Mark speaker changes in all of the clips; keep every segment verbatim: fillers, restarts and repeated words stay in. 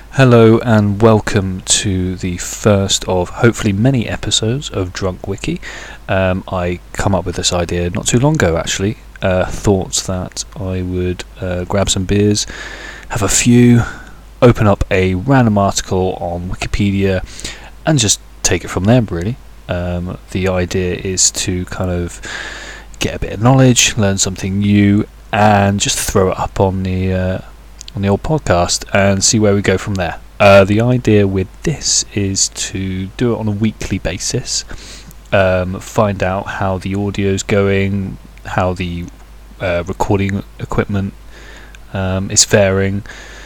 Speaker 1: Hello and welcome to the first of hopefully many episodes of Drunk Wiki. Um, I come up with this idea not too long ago actually. Uh, thought that I would uh, grab some beers, have a few, open up a random article on Wikipedia and just take it from there really. Um, the idea is to kind of get a bit of knowledge, learn something new and just throw it up on the uh, on the old podcast and see where we go from there. Uh, the idea with this is to do it on a weekly basis, um, find out how the audio's going, how the uh, recording equipment um, is faring,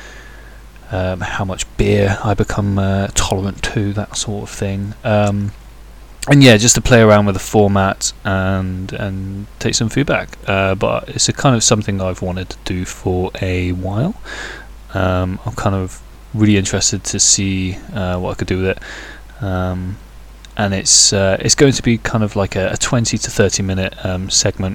Speaker 1: um, how much beer I become uh, tolerant to, that sort of thing. Um, and yeah, just to play around with the format and and take some feedback. Uh, but it's a kind of something I've wanted to do for a while. Um, I'm kind of really interested to see uh, what I could do with it. Um, and it's uh, it's going to be kind of like a, a twenty to thirty minute um, segment.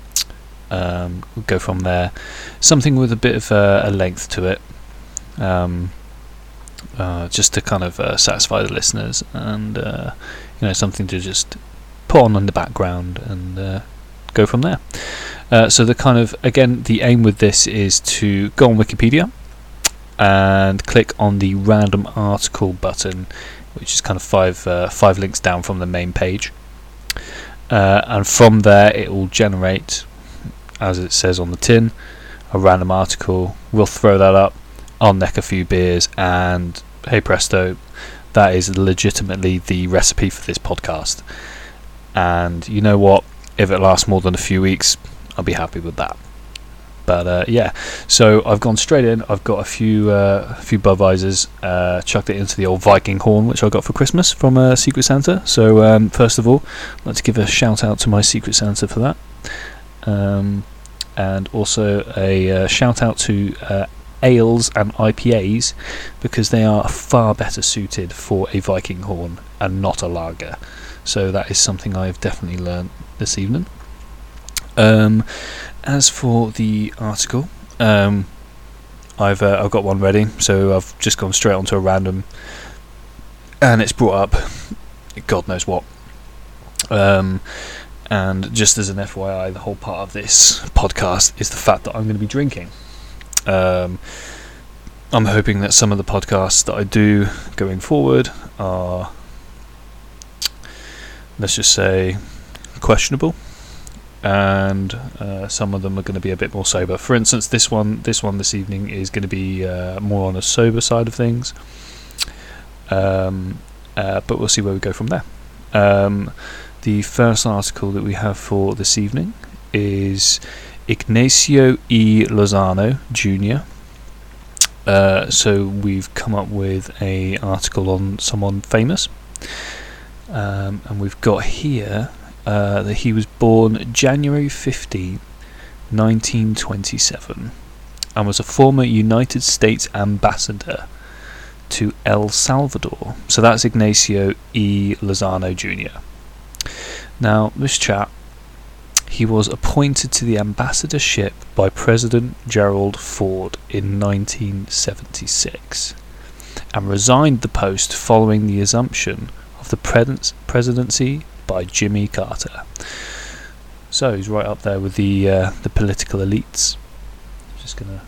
Speaker 1: Um, we'll go from there. Something with a bit of uh, a length to it. Um, uh, just to kind of uh, satisfy the listeners and uh, you know, something to just put on in the background and uh, go from there. Uh, so the kind of, again, the aim with this is to go on Wikipedia and click on the random article button, which is kind of five uh, five links down from the main page. Uh, and from there it will generate, as it says on the tin, a random article. We'll throw that up, I'll neck a few beers, and hey presto, that is legitimately the recipe for this podcast. And you know what, if it lasts more than a few weeks, I'll be happy with that. But uh, yeah, so I've gone straight in. I've got a few uh, a few Budweisers, uh, chucked it into the old Viking horn which I got for Christmas from uh, Secret Santa. So um, first of all, I'd like to give a shout out to my Secret Santa for that. Um, and also a uh, shout out to uh, ales and I P As, because they are far better suited for a Viking horn and not a lager. So that is something I've definitely learned this evening. Um, as for the article, um, I've uh, I've got one ready, so I've just gone straight onto a random, and it's brought up God knows what. Um, and just as an F Y I, the whole part of this podcast is the fact that I'm going to be drinking. Um, I'm hoping that some of the podcasts that I do going forward are, let's just say, questionable, and uh, some of them are going to be a bit more sober. For instance, this one, this one this evening is going to be uh, more on a sober side of things. Um, uh, but we'll see where we go from there. Um, the first article that we have for this evening is Ignacio E. Lozano Junior Uh, so we've come up with a article on someone famous, um, and we've got here uh, that he was born January fifteenth, nineteen twenty-seven, and was a former United States ambassador to El Salvador. So that's Ignacio E. Lozano Junior Now this chap, he was appointed to the ambassadorship by President Gerald Ford in nineteen seventy-six and resigned the post following the assumption of the pres- presidency by Jimmy Carter. So he's right up there with the uh, the political elites. Just gonna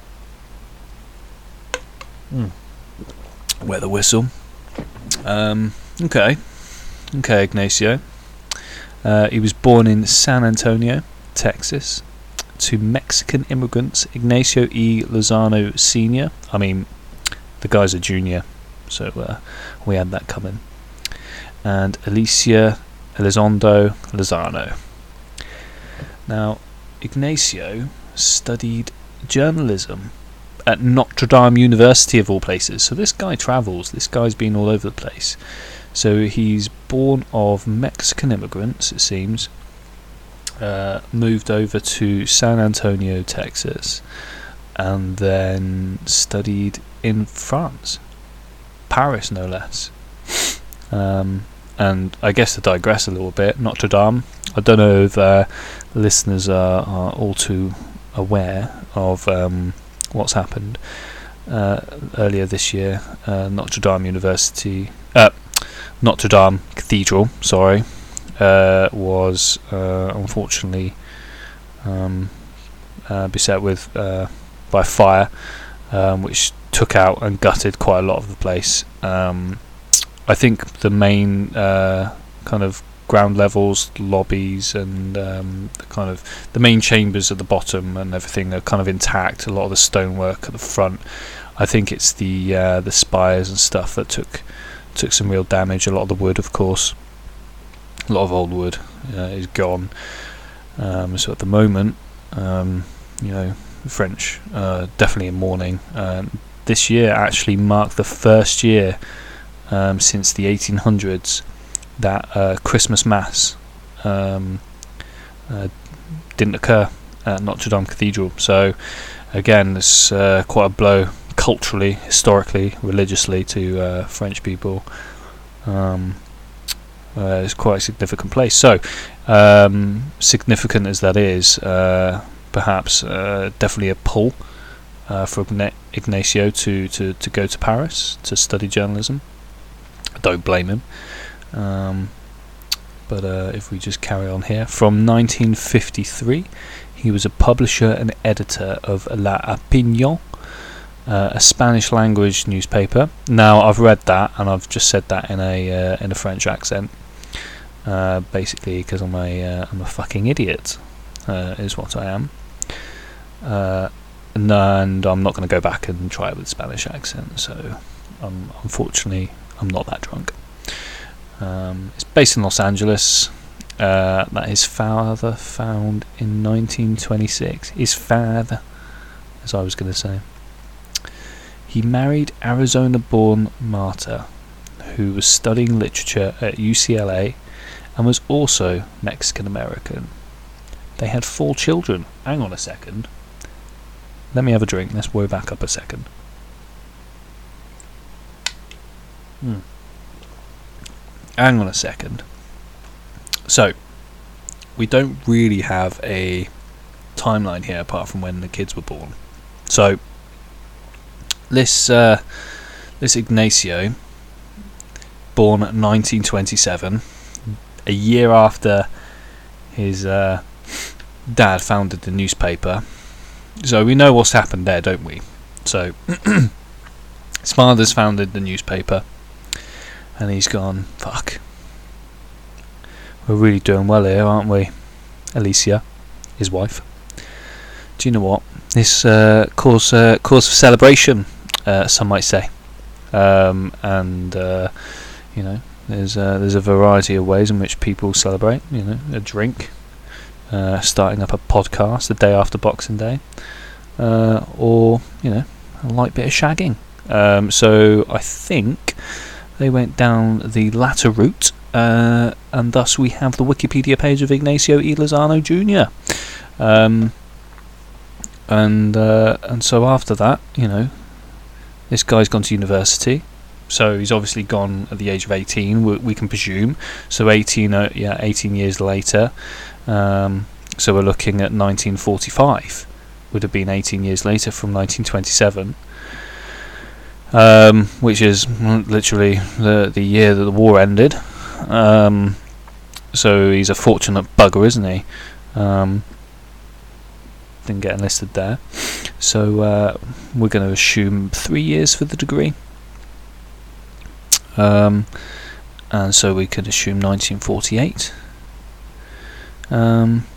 Speaker 1: mm. wet the whistle. Um, okay, okay, Ignacio. Uh, he was born in San Antonio, Texas, to Mexican immigrants Ignacio E. Lozano Senior I mean, the guy's a junior, so uh, we had that coming. And Alicia Elizondo Lozano. Now, Ignacio studied journalism at Notre Dame University of all places. So this guy travels. This guy's been all over the place. So he's born of Mexican immigrants, it seems, uh, moved over to San Antonio, Texas, and then studied in France, Paris no less. Um, and I guess to digress a little bit, Notre Dame, I don't know if uh, listeners are, are all too aware of um, what's happened. uh, earlier this year. uh, Notre Dame University, uh, Notre Dame Cathedral, sorry, uh, was uh, unfortunately um, uh, beset with uh, by fire, um, which took out and gutted quite a lot of the place. Um, I think the main uh, kind of ground levels, lobbies, and um, the kind of the main chambers at the bottom and everything are kind of intact. A lot of the stonework at the front. I think it's the uh, the spires and stuff that took took some real damage. A lot of the wood, of course, a lot of old wood uh, is gone. Um, so at the moment, um, you know, the French uh, definitely in mourning. Um, this year actually marked the first year um, since the eighteen hundreds that uh, Christmas Mass um, uh, didn't occur at Notre Dame Cathedral. So again, it's uh, quite a blow culturally, historically, religiously to uh, French people. Um, uh, it's quite a significant place. So um, significant as that is, uh, perhaps uh, definitely a pull uh, for Ignacio to, to, to go to Paris to study journalism. I don't blame him. Um, but uh, if we just carry on here, from nineteen fifty-three he was a publisher and editor of La Opinion, uh, a Spanish language newspaper. Now I've read that and I've just said that in a uh, in a French accent, uh, basically because I'm a uh, I'm a fucking idiot, uh, is what I am. Uh, and, and I'm not going to go back and try it with Spanish accent. So um, unfortunately I'm not that drunk. Um, it's based in Los Angeles. Uh, that his father found in nineteen twenty-six. His father, as I was going to say. He married Arizona-born Marta, who was studying literature at U C L A and was also Mexican-American. They had four children. Hang on a second. Let me have a drink. Let's worry back up a second. Hmm. Hang on a second. So, we don't really have a timeline here apart from when the kids were born. So, this uh, this Ignacio, born nineteen twenty-seven, a year after his uh, dad founded the newspaper. So we know what's happened there, don't we? So, his father's founded the newspaper. And he's gone, fuck. We're really doing well here, aren't we? Alicia, his wife. Do you know what? This uh, cause uh, cause for celebration, uh, some might say. Um, and uh, you know, there's uh, there's a variety of ways in which people celebrate. You know, a drink, uh, starting up a podcast the day after Boxing Day, uh, or you know, a light bit of shagging. Um, so I think they went down the latter route, uh, and thus we have the Wikipedia page of Ignacio E. Lozano Junior Um, and uh, and so after that, you know, this guy's gone to university, so he's obviously gone at the age of eighteen. We, we can presume. So eighteen, uh, yeah, eighteen years later. Um, so we're looking at nineteen forty-five. Would have been eighteen years later from nineteen twenty-seven. Um, which is literally the the year that the war ended. Um, so he's a fortunate bugger, isn't he? Um, didn't get enlisted there. So uh, we're going to assume three years for the degree. Um, and so we could assume nineteen forty-eight. Um,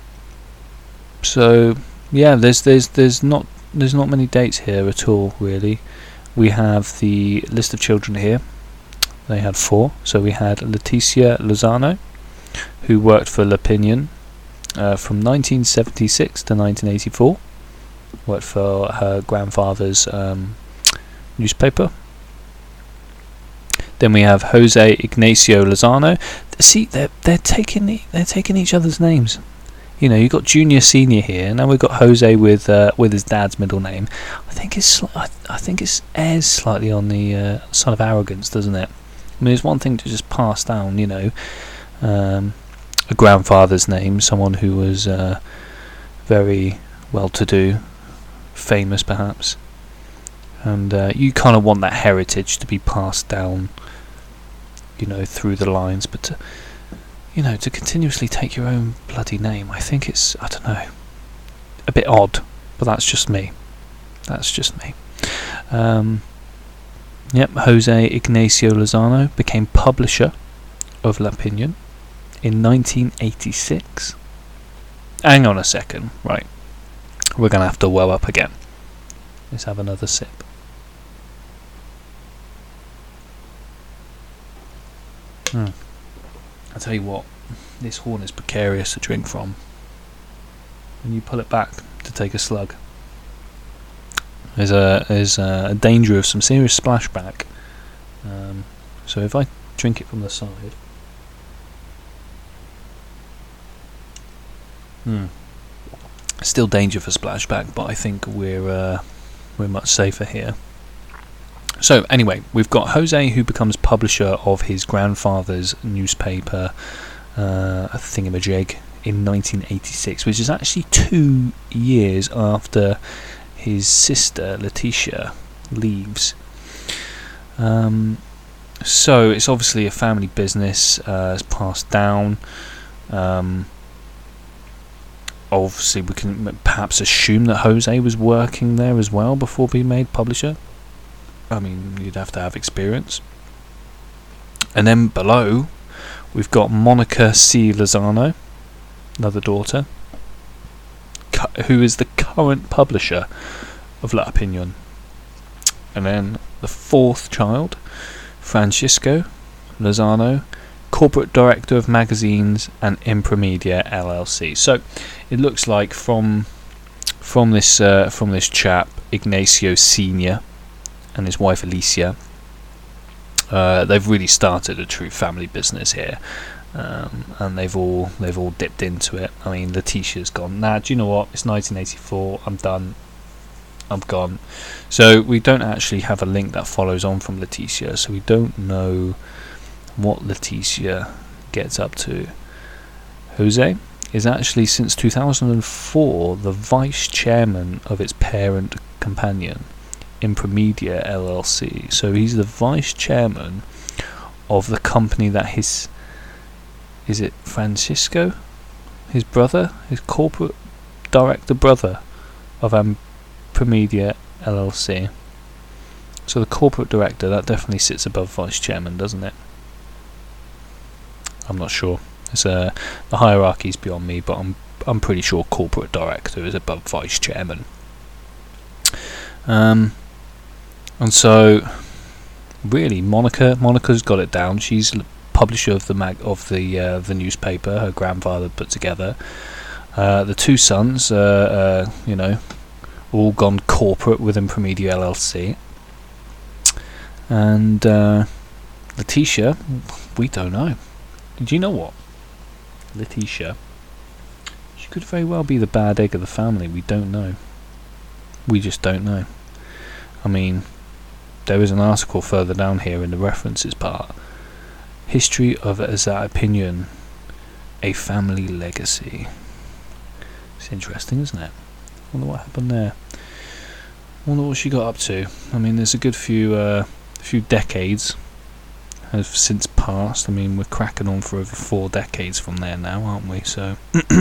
Speaker 1: so yeah, there's there's there's not there's not many dates here at all, really. We have the list of children here. They had four. So we had Leticia Lozano, who worked for L'Opinion uh, from nineteen seventy-six to nineteen eighty-four. Worked for her grandfather's um, newspaper. Then we have Jose Ignacio Lozano. See, they're they're taking the, they're taking each other's names. You know, you've got Junior, Senior here. Now we've got Jose with uh, with his dad's middle name. I think it's sli- I, I think it's airs slightly on the uh, side of arrogance, doesn't it? I mean, it's one thing to just pass down, you know, um, a grandfather's name, someone who was uh, very well-to-do, famous perhaps, and uh, you kind of want that heritage to be passed down, you know, through the lines. But to, you know, to continuously take your own bloody name, I think it's, I don't know, a bit odd. But that's just me. That's just me. Um, yep, Jose Ignacio Lozano became publisher of L'Opinion in nineteen eighty-six. Hang on a second, right. We're going to have to well up again. Let's have another sip. Hmm. I'll tell you what, this horn is precarious to drink from. When you pull it back to take a slug, there's a, there's a danger of some serious splashback. Um, so if I drink it from the side... Hmm. Still danger for splashback, but I think we're uh, we're much safer here. So anyway, we've got Jose, who becomes publisher of his grandfather's newspaper, uh, Thingamajig, in nineteen eighty-six, which is actually two years after his sister Letitia leaves. Um, so it's obviously a family business. Uh, it's passed down. Um, Obviously, we can perhaps assume that Jose was working there as well before being made publisher. I mean, you'd have to have experience. And then below, we've got Monica C. Lozano, another daughter, cu- who is the current publisher of L'Opinion. And then the fourth child, Francisco Lozano, corporate director of magazines and Imprimedia L L C. So it looks like from from this uh, from this chap Ignacio Senior and his wife Alicia, uh, they've really started a true family business here, um, and they've all they've all dipped into it. I mean, Letitia's gone. Nah, do you know what? It's nineteen eighty-four. I'm done. I'm gone. So we don't actually have a link that follows on from Letitia. So we don't know what Letitia gets up to. Jose is actually since two thousand four the vice chairman of its parent companion, Imprimedia L L C. So he's the vice chairman of the company that his, is it Francisco, his brother, his corporate director brother of Imprimedia L L C. So the corporate director, that definitely sits above vice chairman, doesn't it? I'm not sure. It's, uh, the hierarchy's beyond me, but I'm I'm pretty sure corporate director is above vice chairman. Um, and so, really, Monica Monica's got it down. She's publisher of the mag of the uh, the newspaper her grandfather put together. Uh, the two sons, uh, uh, you know, all gone corporate with Imprimedia L L C. And uh, Letitia, we don't know. Do you know what? Letitia, she could very well be the bad egg of the family. We don't know. We just don't know. I mean, there is an article further down here in the references part. History of Azat Opinion, a family legacy. It's interesting, isn't it? Wonder what happened there. Wonder what she got up to. I mean, there's a good few, uh, few decades have since passed. I mean, we're cracking on for over four decades from there now, aren't we? So,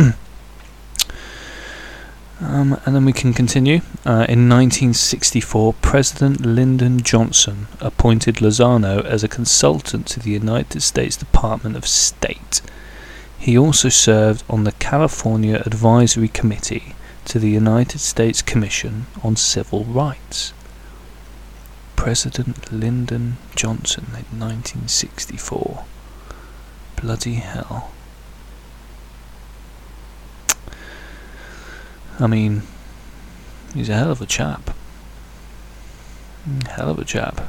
Speaker 1: um, and then we can continue. Uh, in nineteen sixty-four, President Lyndon Johnson appointed Lozano as a consultant to the United States Department of State. He also served on the California Advisory Committee to the United States Commission on Civil Rights. President Lyndon Johnson in nineteen sixty-four. Bloody hell. I mean, he's a hell of a chap. Hell of a chap.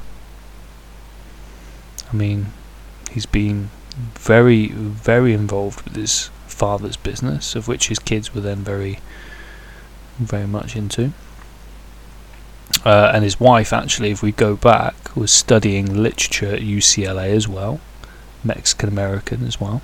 Speaker 1: I mean, he's been very, very involved with his father's business, of which his kids were then very, very much into. Uh, and his wife, actually, if we go back, was studying literature at U C L A as well, Mexican American as well.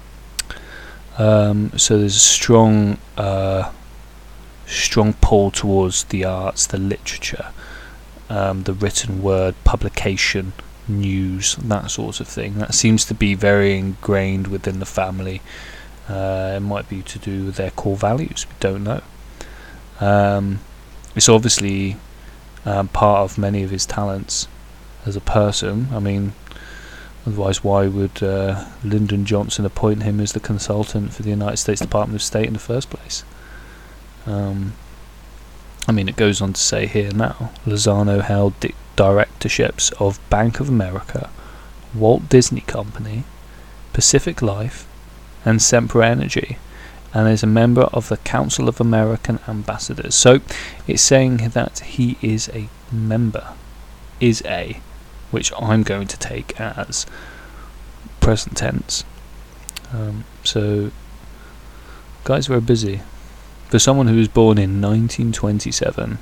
Speaker 1: Um, so there's a strong, uh, strong pull towards the arts, the literature, um, the written word, publication, news, that sort of thing. That seems to be very ingrained within the family. Uh, it might be to do with their core values, we don't know. Um, it's obviously um, part of many of his talents as a person. I mean, otherwise why would uh, Lyndon Johnson appoint him as the consultant for the United States Department of State in the first place? Um, I mean, it goes on to say here now, Lozano held di- directorships of Bank of America, Walt Disney Company, Pacific Life, and Sempra Energy, and is a member of the Council of American Ambassadors. So it's saying that he is a member, is a, which I'm going to take as present tense. Um, so guys very busy. For someone who was born in nineteen twenty-seven,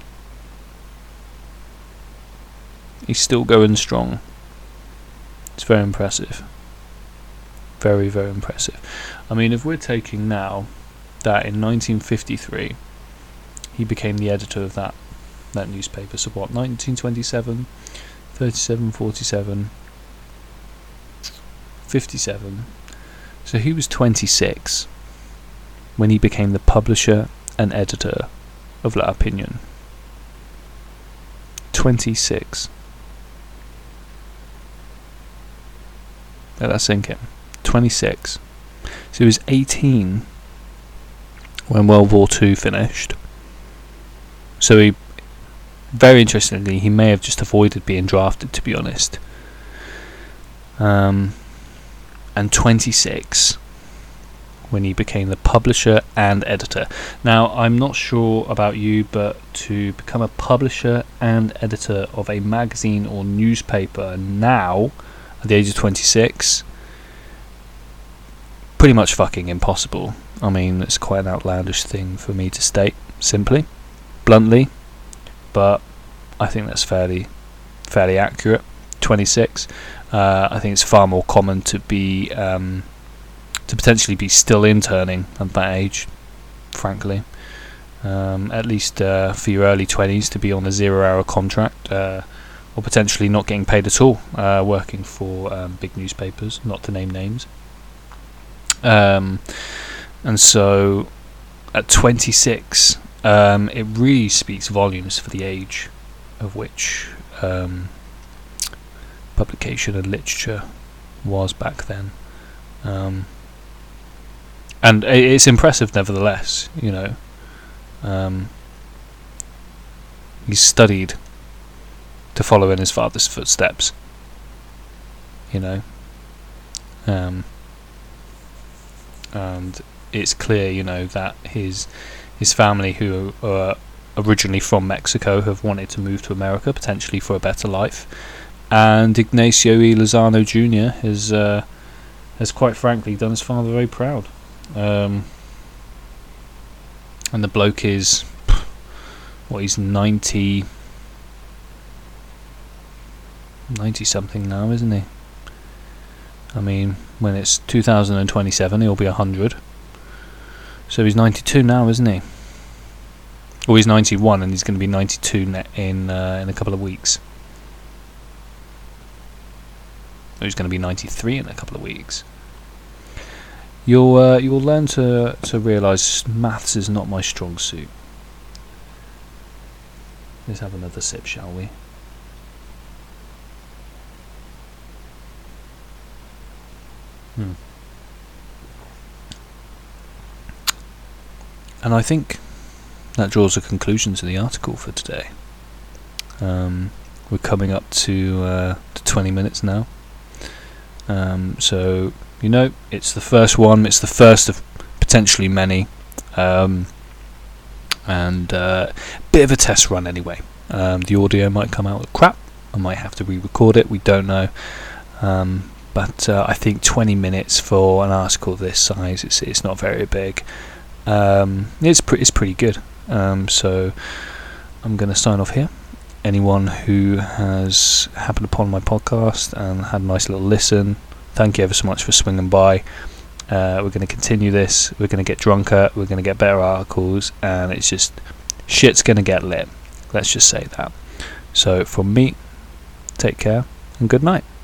Speaker 1: he's still going strong. It's very impressive. Very, very impressive. I mean, if we're taking now that in nineteen fifty-three he became the editor of that that newspaper, so what, nineteen twenty-seven, thirty-seven, forty-seven, fifty-seven, so he was twenty-six when he became the publisher and editor of La Opinion. twenty-six. Let that sink in. twenty-six. So he was eighteen when World War Two finished. So he, very interestingly, he may have just avoided being drafted, to be honest. Um, and twenty-six when he became the publisher and editor. Now, I'm not sure about you, but to become a publisher and editor of a magazine or newspaper now, at the age of twenty-six, pretty much fucking impossible. I mean, it's quite an outlandish thing for me to state, simply, bluntly, but I think that's fairly fairly accurate. twenty-six. Uh, I think it's far more common to be um, to potentially be still interning at that age, frankly. Um, at least uh, for your early twenties, to be on a zero-hour contract, uh, or potentially not getting paid at all, uh, working for um, big newspapers, not to name names. Um, and so, at twenty-six, um, it really speaks volumes for the age of which um, publication and literature was back then. Um, and it's impressive nevertheless, you know. Um, he's studied to follow in his father's footsteps, you know. Um, and it's clear, you know, that his his family, who are originally from Mexico, have wanted to move to America, potentially for a better life. And Ignacio E. Lozano Junior has, uh, has quite frankly done his father very proud. Um, and the bloke is, what, he's ninety, ninety something now, isn't he? I mean, when it's two thousand twenty-seven, he'll be one hundred. So he's ninety-two now, isn't he? Or he's ninety-one, and he's going to be ninety-two ne- in uh, in a couple of weeks. Or he's going to be ninety-three in a couple of weeks. You'll uh, you'll learn to to realise maths is not my strong suit. Let's have another sip, shall we? Hmm. And I think that draws a conclusion to the article for today. Um, we're coming up to, uh, to twenty minutes now. Um, so, you know, it's the first one. It's the first of potentially many. Um, and a uh, bit of a test run anyway. Um, the audio might come out crap. I might have to re-record it. We don't know. Um, but uh, I think twenty minutes for an article of this size, it's it's not very big. Um, it's pretty it's pretty good. Um, so I'm going to sign off here. Anyone who has happened upon my podcast and had a nice little listen, thank you ever so much for swinging by. Uh, we're going to continue this. We're going to get drunker. We're going to get better articles, and it's just shit's going to get lit. Let's just say that. So from me, take care and good night.